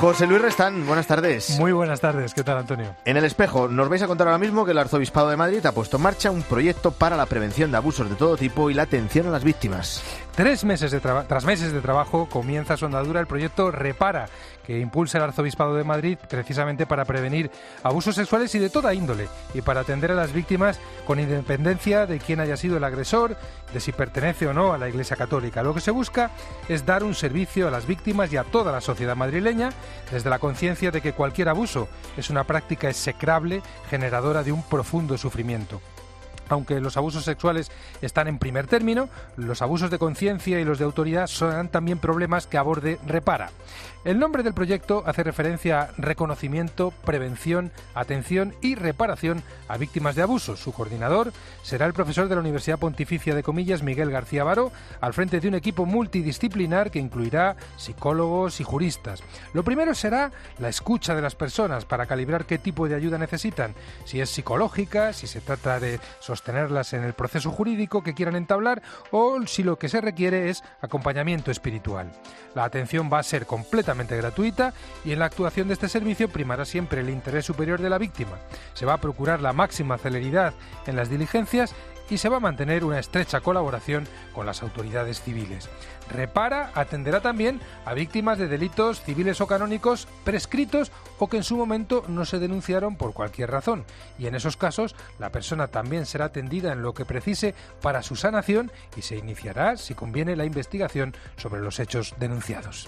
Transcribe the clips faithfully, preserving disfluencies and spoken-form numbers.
José Luis Restán, buenas tardes. Muy buenas tardes, ¿qué tal, Antonio? En El Espejo nos vais a contar ahora mismo que el Arzobispado de Madrid ha puesto en marcha un proyecto para la prevención de abusos de todo tipo y la atención a las víctimas. Tres meses de traba- tras meses de trabajo comienza su andadura el proyecto Repara, que impulsa el Arzobispado de Madrid precisamente para prevenir abusos sexuales y de toda índole, y para atender a las víctimas con independencia de quién haya sido el agresor, de si pertenece o no a la Iglesia Católica. Lo que se busca es dar un servicio a las víctimas y a toda la sociedad madrileña, desde la conciencia de que cualquier abuso es una práctica execrable, generadora de un profundo sufrimiento. Aunque los abusos sexuales están en primer término, los abusos de conciencia y los de autoridad son también problemas que aborde Repara. El nombre del proyecto hace referencia a reconocimiento, prevención, atención y reparación a víctimas de abusos. Su coordinador será el profesor de la Universidad Pontificia de Comillas, Miguel García Baró, al frente de un equipo multidisciplinar que incluirá psicólogos y juristas. Lo primero será la escucha de las personas para calibrar qué tipo de ayuda necesitan, si es psicológica, si se trata de sostenerlas en el proceso jurídico que quieran entablar o si lo que se requiere es acompañamiento espiritual. La atención va a ser completamente gratuita y en la actuación de este servicio primará siempre el interés superior de la víctima. Se va a procurar la máxima celeridad en las diligencias y se va a mantener una estrecha colaboración con las autoridades civiles. Repara atenderá también a víctimas de delitos civiles o canónicos prescritos o que en su momento no se denunciaron por cualquier razón, y en esos casos la persona también será atendida en lo que precise para su sanación y se iniciará, si conviene, la investigación sobre los hechos denunciados.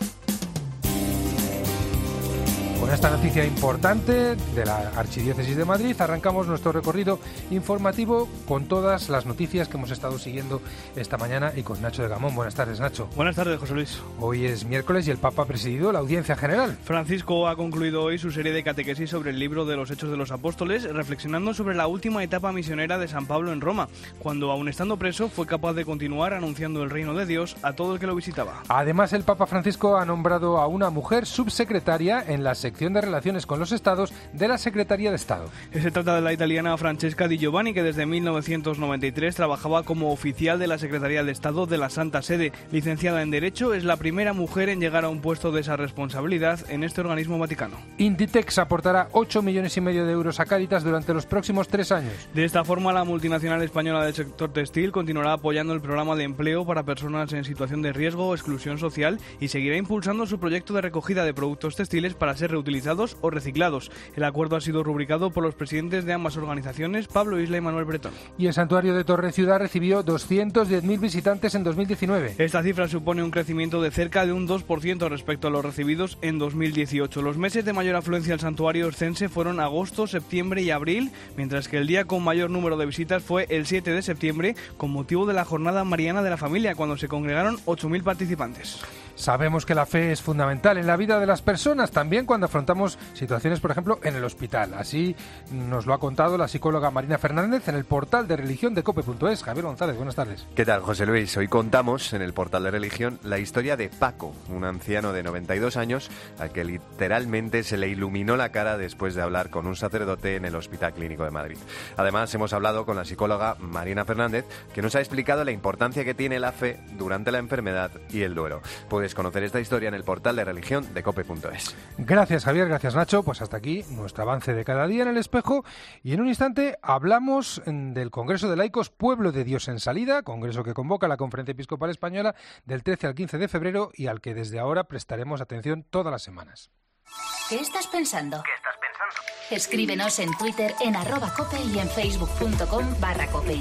Con esta noticia importante de la Archidiócesis de Madrid arrancamos nuestro recorrido informativo con todas las noticias que hemos estado siguiendo esta mañana y con Nacho de Gamón. Buenas tardes, Nacho. Buenas tardes, José Luis. Hoy es miércoles y el Papa ha presidido la audiencia general. Francisco ha concluido hoy su serie de catequesis sobre el libro de los Hechos de los Apóstoles, reflexionando sobre la última etapa misionera de San Pablo en Roma, cuando, aun estando preso, fue capaz de continuar anunciando el reino de Dios a todo el que lo visitaba. Además, el Papa Francisco ha nombrado a una mujer subsecretaria en la sección de Relaciones con los Estados de la Secretaría de Estado. Se trata de la italiana Francesca Di Giovanni, que desde mil novecientos noventa y tres trabajaba como oficial de la Secretaría de Estado de la Santa Sede. Licenciada en Derecho, es la primera mujer en llegar a un puesto de esa responsabilidad en este organismo vaticano. Inditex aportará ocho millones y medio de euros a Cáritas durante los próximos tres años. De esta forma, la multinacional española del sector textil continuará apoyando el programa de empleo para personas en situación de riesgo o exclusión social y seguirá impulsando su proyecto de recogida de productos textiles para ser reutilizados o reciclados. El acuerdo ha sido rubricado por los presidentes de ambas organizaciones, Pablo Isla y Manuel Bretón. Y el santuario de Torre Ciudad recibió doscientos diez mil visitantes en dos mil diecinueve. Esta cifra supone un crecimiento de cerca de un dos por ciento respecto a los recibidos en dos mil dieciocho. Los meses de mayor afluencia al santuario oscense fueron agosto, septiembre y abril, mientras que el día con mayor número de visitas fue el siete de septiembre, con motivo de la Jornada Mariana de la Familia, cuando se congregaron ocho mil participantes. Sabemos que la fe es fundamental en la vida de las personas, también cuando afrontamos situaciones, por ejemplo, en el hospital. Así nos lo ha contado la psicóloga Marina Fernández en el portal de religión de cope punto es. Javier González, buenas tardes. ¿Qué tal, José Luis? Hoy contamos en el portal de religión la historia de Paco, un anciano de noventa y dos años al que literalmente se le iluminó la cara después de hablar con un sacerdote en el Hospital Clínico de Madrid. Además, hemos hablado con la psicóloga Marina Fernández, que nos ha explicado la importancia que tiene la fe durante la enfermedad y el duelo. Puedes conocer esta historia en el portal de religión de cope punto es. Gracias, Javier, gracias, Nacho. Pues hasta aquí nuestro avance de cada día en El Espejo. Y en un instante hablamos del Congreso de Laicos Pueblo de Dios en Salida, congreso que convoca la Conferencia Episcopal Española del trece al quince de febrero y al que desde ahora prestaremos atención todas las semanas. ¿Qué estás pensando? ¿Qué estás pensando? Escríbenos en Twitter en arroba cope y en facebook punto com barra cope.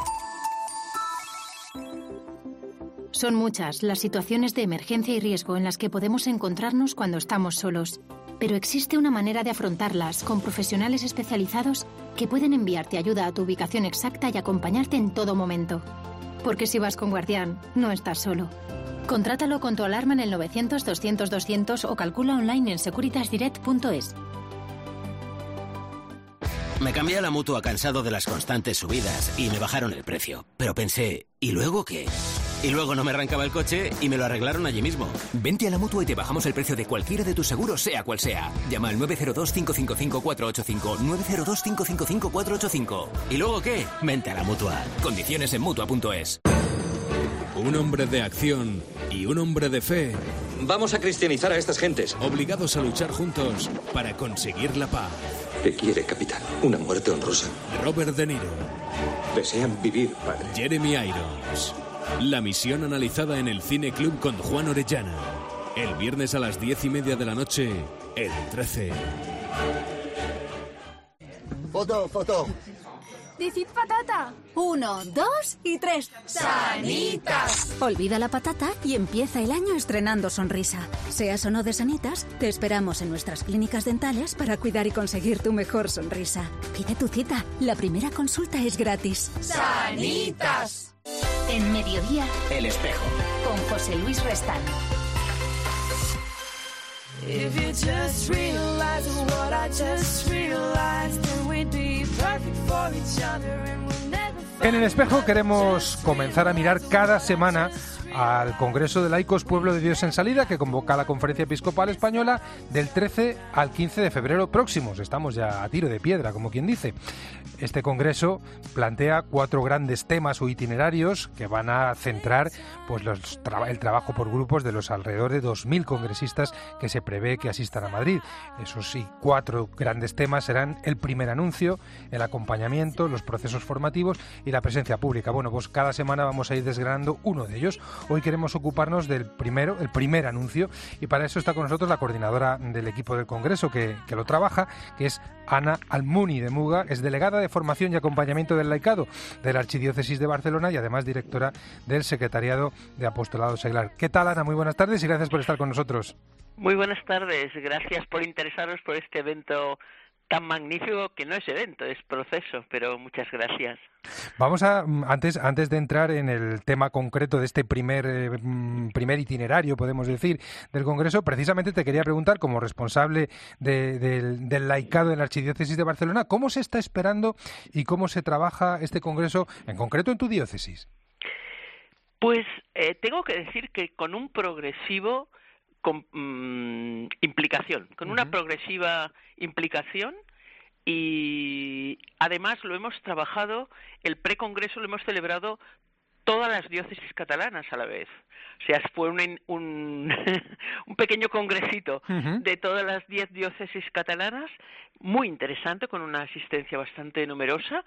Son muchas las situaciones de emergencia y riesgo en las que podemos encontrarnos cuando estamos solos. Pero existe una manera de afrontarlas con profesionales especializados que pueden enviarte ayuda a tu ubicación exacta y acompañarte en todo momento. Porque si vas con Guardián, no estás solo. Contrátalo con tu alarma en el novecientos doscientos doscientos o calcula online en securitas direct punto es. Me cambié a la Mutua cansado de las constantes subidas y me bajaron el precio. Pero pensé, ¿y luego qué? Y luego no me arrancaba el coche y me lo arreglaron allí mismo. Vente a la Mutua y te bajamos el precio de cualquiera de tus seguros, sea cual sea. Llama al nueve cero dos, cinco cinco cinco, cuatro ocho cinco, nueve cero dos, cinco cinco cinco, cuatro ocho cinco. ¿Y luego qué? Vente a la Mutua. Condiciones en Mutua punto es. Un hombre de acción y un hombre de fe Vamos a cristianizar a estas gentes. Obligados a luchar juntos para conseguir la paz. ¿Qué quiere, capitán? ¿Una muerte honrosa? Robert De Niro. Desean vivir, padre. Jeremy Irons. La misión analizada en el Cine Club con Juan Orellana. El viernes a las diez y media de la noche, el trece. Foto, foto. Decid patata. Uno, dos y tres. ¡Sanitas! Olvida la patata y empieza el año estrenando sonrisa. Seas o no de Sanitas, te esperamos en nuestras clínicas dentales para cuidar y conseguir tu mejor sonrisa. Pide tu cita. La primera consulta es gratis. ¡Sanitas! En Mediodía, El Espejo. con José Luis Restán. If you just realize what I just realized, then we'd be perfect for each other and we'll never fight. En El Espejo queremos comenzar a mirar cada semana al Congreso de Laicos Pueblo de Dios en Salida, que convoca la Conferencia Episcopal Española del trece al quince de febrero próximos. Estamos ya a tiro de piedra, como quien dice. Este congreso plantea cuatro grandes temas o itinerarios que van a centrar pues los tra- el trabajo por grupos de los alrededor de dos mil congresistas que se prevé que asistan a Madrid. Esos sí, cuatro grandes temas serán el primer anuncio, el acompañamiento, los procesos formativos y la presencia pública. Bueno, pues cada semana vamos a ir desgranando uno de ellos. Hoy queremos ocuparnos del primero, el primer anuncio, y para eso está con nosotros la coordinadora del equipo del Congreso que, que lo trabaja, que es Ana Almuni de Muga, es delegada de Formación y Acompañamiento del Laicado de la Archidiócesis de Barcelona y además directora del Secretariado de Apostolado Seglar. ¿Qué tal, Ana? Muy buenas tardes y gracias por estar con nosotros. Muy buenas tardes, gracias por interesaros por este evento tan magnífico, que no es evento, es proceso, pero muchas gracias. Vamos a, antes antes de entrar en el tema concreto de este primer eh, primer itinerario, podemos decir, del Congreso, precisamente te quería preguntar, como responsable de, de, del laicado en la Archidiócesis de Barcelona, ¿cómo se está esperando y cómo se trabaja este Congreso, en concreto en tu diócesis? Pues eh, tengo que decir que con un progresivo con, mmm, implicación, con una uh-huh. progresiva implicación. Y además lo hemos trabajado, el precongreso lo hemos celebrado todas las diócesis catalanas a la vez. O sea, fue un, un, un pequeño congresito uh-huh. de todas las diez diócesis catalanas, muy interesante, con una asistencia bastante numerosa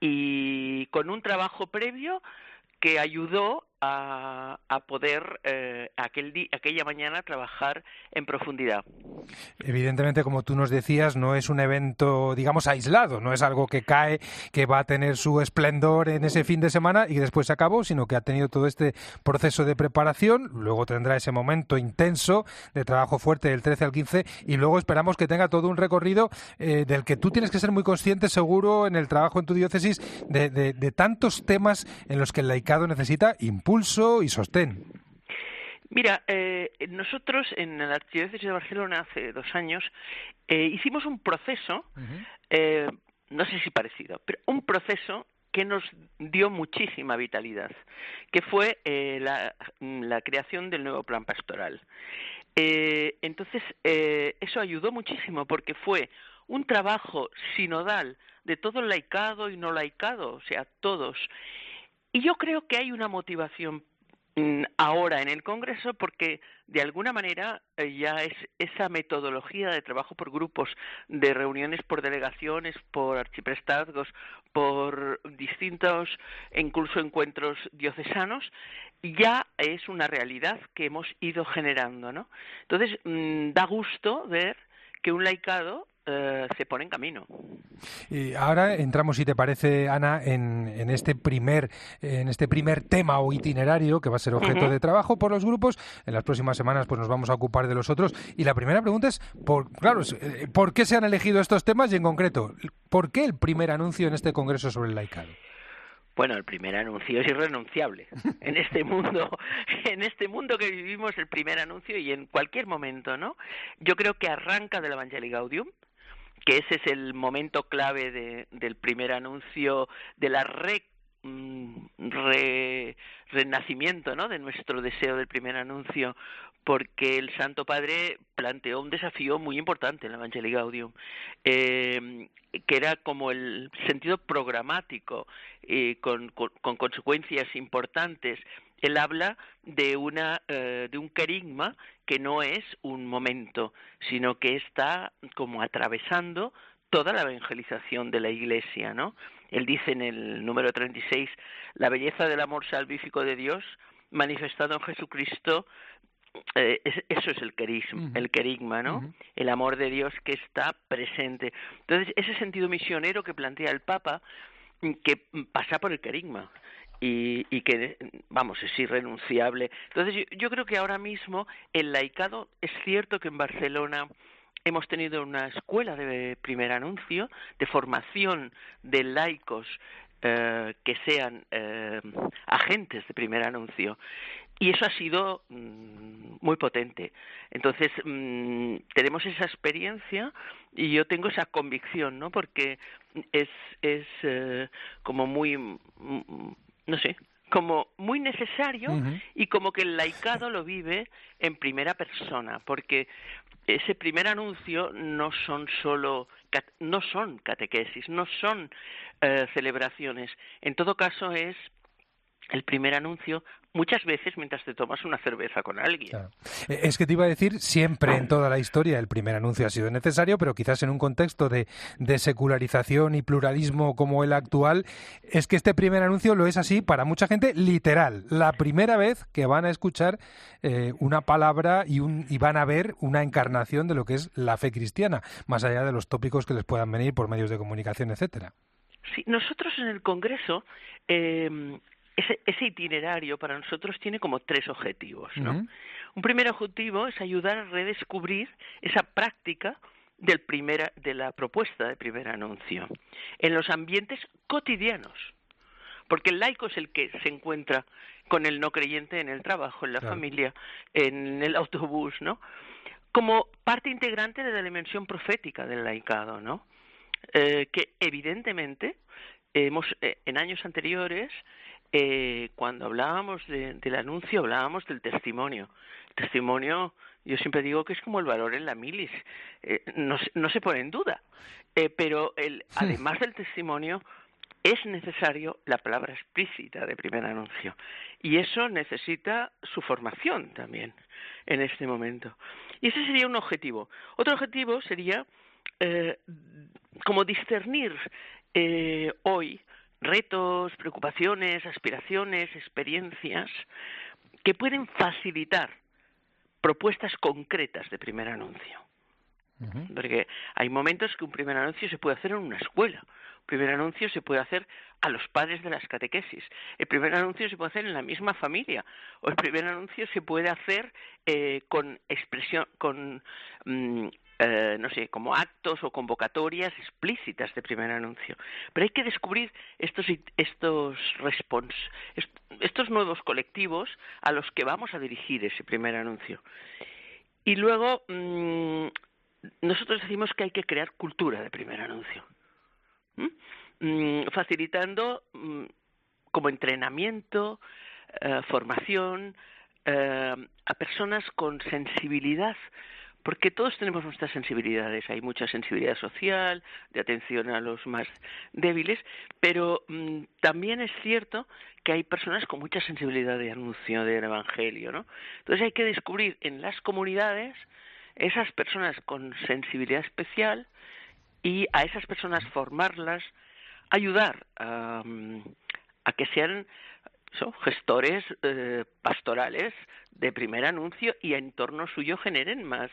y con un trabajo previo que ayudó a, a poder eh, aquel di, aquella mañana trabajar en profundidad. Evidentemente, como tú nos decías, no es un evento, digamos, aislado, no es algo que cae, que va a tener su esplendor en ese fin de semana y después se acabó, sino que ha tenido todo este proceso de preparación, luego tendrá ese momento intenso de trabajo fuerte del trece al quince y luego esperamos que tenga todo un recorrido eh, del que tú tienes que ser muy consciente, seguro, en el trabajo en tu diócesis, de, de, de tantos temas en los que el laicado necesita impulso y sostén. Mira, eh, nosotros en la Archidiócesis de Barcelona hace dos años eh, hicimos un proceso, uh-huh. eh, no sé si parecido, pero un proceso que nos dio muchísima vitalidad, que fue eh, la, la creación del nuevo plan pastoral. Eh, entonces, eh, eso ayudó muchísimo porque fue un trabajo sinodal de todo el laicado y no laicado, o sea, todos. Y yo creo que hay una motivación mmm, ahora en el Congreso porque de alguna manera eh, ya es esa metodología de trabajo por grupos, de reuniones por delegaciones, por arciprestazgos, por distintos incluso encuentros diocesanos, ya es una realidad que hemos ido generando, ¿no? Entonces, mmm, da gusto ver que un laicado Uh, se pone en camino. Y ahora entramos, si te parece, Ana, en, en este primer en este primer tema o itinerario que va a ser objeto uh-huh. de trabajo por los grupos. En las próximas semanas pues nos vamos a ocupar de los otros. Y la primera pregunta es, por, claro, ¿por qué se han elegido estos temas? Y en concreto, ¿por qué el primer anuncio en este Congreso sobre el laicado? Bueno, el primer anuncio es irrenunciable. En este mundo, en este mundo que vivimos, el primer anuncio y en cualquier momento, ¿no? Yo creo que arranca del Evangelii Gaudium, que ese es el momento clave de, del primer anuncio, de la re, re, renacimiento, ¿no?, de nuestro deseo del primer anuncio, porque el Santo Padre planteó un desafío muy importante en el Evangelii Gaudium, eh, que era como el sentido programático, eh, con, con, con consecuencias importantes, él habla de una eh, de un querigma que no es un momento, sino que está como atravesando toda la evangelización de la Iglesia, ¿no? Él dice en el número treinta y seis, la belleza del amor salvífico de Dios manifestado en Jesucristo, eh, es, eso es el querisma, uh-huh. el querigma, ¿no? Uh-huh. El amor de Dios que está presente. Entonces, ese sentido misionero que plantea el Papa, que pasa por el querigma y, y que, vamos, es irrenunciable. Entonces, yo, yo creo que ahora mismo el laicado, es cierto que en Barcelona hemos tenido una escuela de primer anuncio, de formación de laicos eh, que sean eh, agentes de primer anuncio, y eso ha sido mmm, muy potente. Entonces, mmm, tenemos esa experiencia y yo tengo esa convicción, ¿no? Porque es, es eh, como muy, mm, no sé, como muy necesario, uh-huh. y como que el laicado lo vive en primera persona, porque ese primer anuncio no son solo no son catequesis, no son eh, celebraciones. En todo caso es el primer anuncio muchas veces mientras te tomas una cerveza con alguien. Claro. Es que te iba a decir, siempre en toda la historia el primer anuncio ha sido necesario, pero quizás en un contexto de, de secularización y pluralismo como el actual, es que este primer anuncio lo es así para mucha gente literal. La primera vez que van a escuchar eh, una palabra y, un, y van a ver una encarnación de lo que es la fe cristiana, más allá de los tópicos que les puedan venir por medios de comunicación, etcétera. Sí, nosotros en el Congreso... Eh, Ese, ese itinerario para nosotros tiene como tres objetivos, ¿no? Uh-huh. Un primer objetivo es ayudar a redescubrir esa práctica del primer, de la propuesta de primer anuncio en los ambientes cotidianos, porque el laico es el que se encuentra con el no creyente en el trabajo, en la claro. familia, en el autobús, ¿no? Como parte integrante de la dimensión profética del laicado, ¿no? Eh, que evidentemente hemos eh, en años anteriores Eh, cuando hablábamos de, del anuncio, hablábamos del testimonio. El testimonio, yo siempre digo que es como el valor en la milis, eh, no, no se pone en duda, eh, pero el, además del testimonio, es necesario la palabra explícita de primer anuncio, y eso necesita su formación también en este momento. Y ese sería un objetivo. Otro objetivo sería eh, como discernir eh, hoy retos, preocupaciones, aspiraciones, experiencias que pueden facilitar propuestas concretas de primer anuncio. Uh-huh. Porque hay momentos que un primer anuncio se puede hacer en una escuela, un primer anuncio se puede hacer a los padres de las catequesis, el primer anuncio se puede hacer en la misma familia, o el primer anuncio se puede hacer eh, con expresión, con mmm, Eh, no sé, como actos o convocatorias explícitas de primer anuncio. Pero hay que descubrir estos estos respons, estos nuevos colectivos a los que vamos a dirigir ese primer anuncio. Y luego mmm, nosotros decimos que hay que crear cultura de primer anuncio, ¿Mm? Mm, facilitando mm, como entrenamiento, eh, formación eh, a personas con sensibilidad. Porque todos tenemos nuestras sensibilidades, hay mucha sensibilidad social, de atención a los más débiles, pero mmm, también es cierto que hay personas con mucha sensibilidad de anuncio del Evangelio, ¿no? Entonces hay que descubrir en las comunidades esas personas con sensibilidad especial y a esas personas formarlas, ayudar a, a que sean so, gestores eh, pastorales de primer anuncio y en torno suyo generen más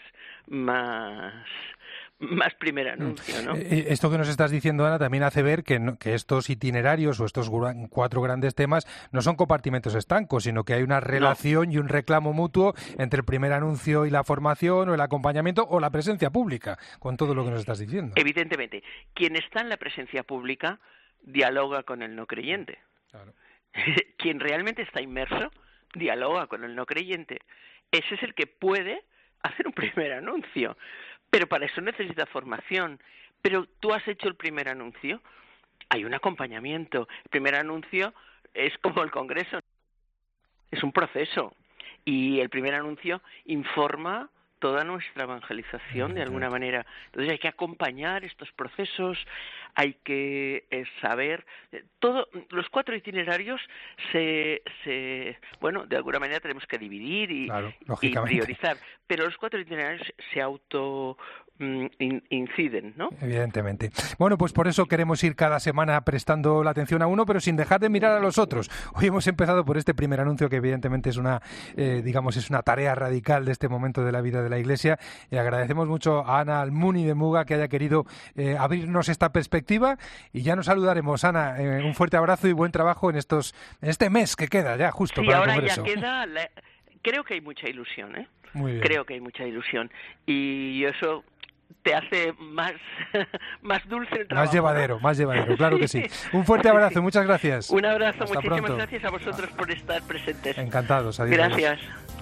más más primer anuncio, ¿no? Esto que nos estás diciendo, Ana, también hace ver que, no, que estos itinerarios o estos cuatro grandes temas no son compartimentos estancos, sino que hay una relación no. y un reclamo mutuo entre el primer anuncio y la formación o el acompañamiento o la presencia pública, con todo lo que nos estás diciendo. Evidentemente, quien está en la presencia pública dialoga con el no creyente. Claro. Quien realmente está inmerso dialoga con el no creyente. Ese es el que puede hacer un primer anuncio, pero para eso necesita formación. Pero tú has hecho el primer anuncio, hay un acompañamiento. El primer anuncio es como el Congreso, es un proceso, y el primer anuncio informa toda nuestra evangelización de alguna manera. Entonces hay que acompañar estos procesos, hay que eh, saber eh, todo. Los cuatro itinerarios se, se, bueno, de alguna manera tenemos que dividir y, claro, y priorizar, pero los cuatro itinerarios se auto inciden, ¿no? Evidentemente. Bueno, pues por eso queremos ir cada semana prestando la atención a uno, pero sin dejar de mirar a los otros. Hoy hemos empezado por este primer anuncio que evidentemente es una, eh, digamos, es una tarea radical de este momento de la vida de la Iglesia. Y agradecemos mucho a Ana Almuni de Muga que haya querido eh, abrirnos esta perspectiva y ya nos saludaremos. Ana, eh, un fuerte abrazo y buen trabajo en estos, en este mes que queda ya justo sí, para ahora el Congreso. Ya queda la... Creo que hay mucha ilusión, ¿eh? Muy bien. Creo que hay mucha ilusión y eso te hace más, más dulce el trabajo. Más llevadero, más llevadero, claro que sí. Un fuerte abrazo, muchas gracias. Un abrazo, Hasta muchísimas pronto. gracias a vosotros por estar presentes. Encantados, adiós. Gracias.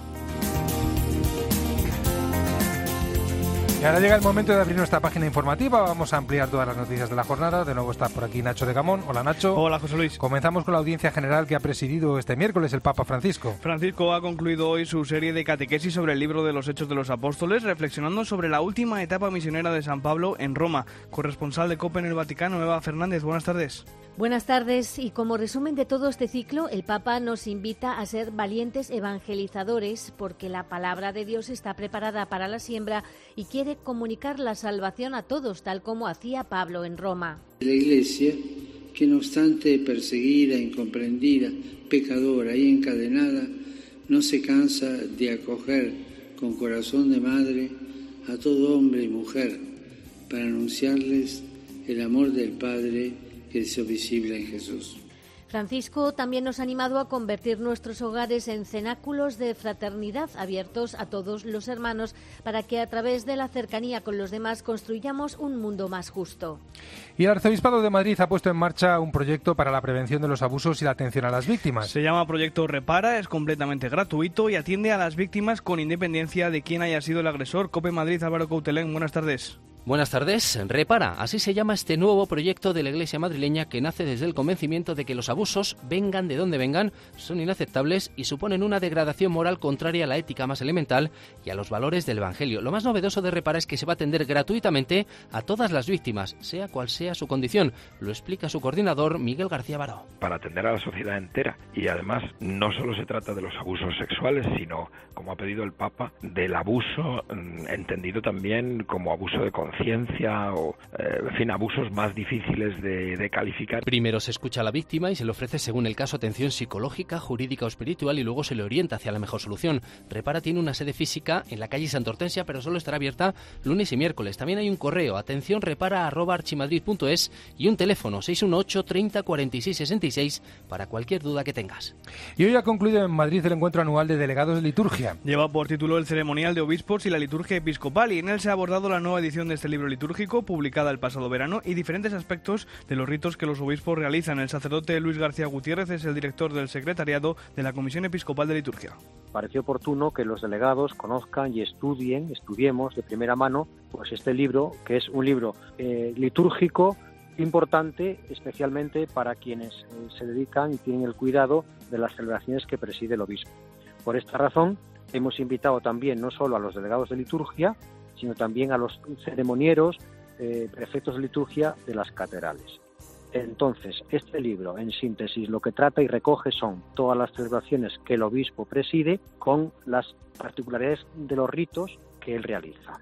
Y ahora llega el momento de abrir nuestra página informativa. Vamos a ampliar todas las noticias de la jornada. De nuevo está por aquí Nacho de Gamón. Hola, Nacho. Hola, José Luis. Comenzamos con la audiencia general que ha presidido este miércoles el Papa Francisco. Francisco ha concluido hoy su serie de catequesis sobre el libro de los Hechos de los Apóstoles, reflexionando sobre la última etapa misionera de San Pablo en Roma. Corresponsal de COPE en el Vaticano, Eva Fernández. Buenas tardes. Buenas tardes, y como resumen de todo este ciclo, el Papa nos invita a ser valientes evangelizadores porque la palabra de Dios está preparada para la siembra y quiere comunicar la salvación a todos, tal como hacía Pablo en Roma. La Iglesia, que no obstante perseguida, incomprendida, pecadora y encadenada, no se cansa de acoger con corazón de madre a todo hombre y mujer para anunciarles el amor del Padre que se hizo visible en Jesús. Francisco también nos ha animado a convertir nuestros hogares en cenáculos de fraternidad abiertos a todos los hermanos para que a través de la cercanía con los demás construyamos un mundo más justo. Y el Arzobispado de Madrid ha puesto en marcha un proyecto para la prevención de los abusos y la atención a las víctimas. Se llama Proyecto Repara, es completamente gratuito y atiende a las víctimas con independencia de quién haya sido el agresor. COPE Madrid, Álvaro Coutelén, buenas tardes. Buenas tardes. Repara, así se llama este nuevo proyecto de la Iglesia madrileña que nace desde el convencimiento de que los abusos, vengan de donde vengan, son inaceptables y suponen una degradación moral contraria a la ética más elemental y a los valores del Evangelio. Lo más novedoso de Repara es que se va a atender gratuitamente a todas las víctimas, sea cual sea su condición. Lo explica su coordinador, Miguel García Baró. Para atender a la sociedad entera. Y además, no solo se trata de los abusos sexuales, sino, como ha pedido el Papa, del abuso entendido también como abuso de conciencia. ciencia o, eh, en fin, abusos más difíciles de, de calificar. Primero se escucha a la víctima y se le ofrece, según el caso, atención psicológica, jurídica o espiritual y luego se le orienta hacia la mejor solución. Repara tiene una sede física en la calle Santa Hortensia, pero solo estará abierta lunes y miércoles. También hay un correo, atención repara arroba archimadrid punto es y un teléfono seis uno ocho, treinta, cuarenta y seis, sesenta y seis para cualquier duda que tengas. Y hoy ha concluido en Madrid el encuentro anual de delegados de liturgia. Lleva por título el ceremonial de obispos y la liturgia episcopal y en él se ha abordado la nueva edición de este libro litúrgico publicada el pasado verano y diferentes aspectos de los ritos que los obispos realizan. El sacerdote Luis García Gutiérrez es el director del secretariado de la Comisión Episcopal de Liturgia. Pareció oportuno que los delegados conozcan y estudien, estudiemos de primera mano pues este libro, que es un libro eh, litúrgico importante, especialmente para quienes eh, se dedican y tienen el cuidado de las celebraciones que preside el obispo. Por esta razón, hemos invitado también no solo a los delegados de liturgia, sino también a los ceremonieros, eh, prefectos de liturgia de las catedrales. Entonces, este libro, en síntesis, lo que trata y recoge son todas las celebraciones que el obispo preside con las particularidades de los ritos que él realiza.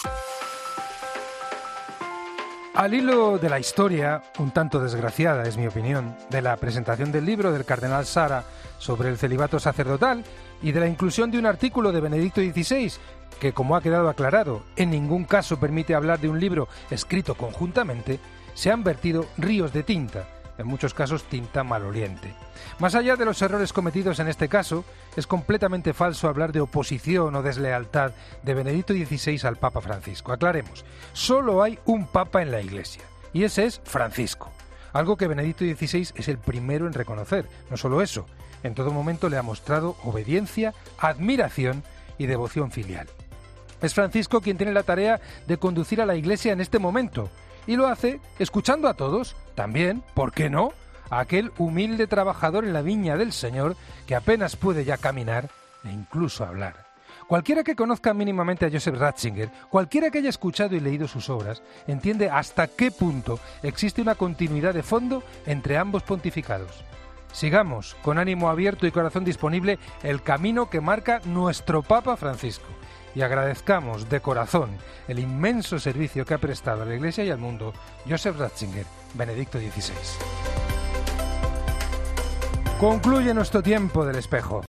Al hilo de la historia, un tanto desgraciada es mi opinión, de la presentación del libro del cardenal Sara sobre el celibato sacerdotal y de la inclusión de un artículo de Benedicto dieciséis que, como ha quedado aclarado, en ningún caso permite hablar de un libro escrito conjuntamente, se han vertido ríos de tinta, en muchos casos tinta maloliente. Más allá de los errores cometidos en este caso, es completamente falso hablar de oposición o deslealtad de Benedicto dieciséis al Papa Francisco. Aclaremos, solo hay un Papa en la Iglesia, y ese es Francisco, algo que Benedicto dieciséis es el primero en reconocer. No solo eso, en todo momento le ha mostrado obediencia, admiración y devoción filial. Es Francisco quien tiene la tarea de conducir a la Iglesia en este momento, y lo hace escuchando a todos, también, ¿por qué no?, a aquel humilde trabajador en la viña del Señor que apenas puede ya caminar e incluso hablar. Cualquiera que conozca mínimamente a Joseph Ratzinger, cualquiera que haya escuchado y leído sus obras, entiende hasta qué punto existe una continuidad de fondo entre ambos pontificados. Sigamos, con ánimo abierto y corazón disponible, el camino que marca nuestro Papa Francisco. Y agradezcamos de corazón el inmenso servicio que ha prestado a la Iglesia y al mundo Joseph Ratzinger, Benedicto dieciséis. Concluye nuestro tiempo del espejo.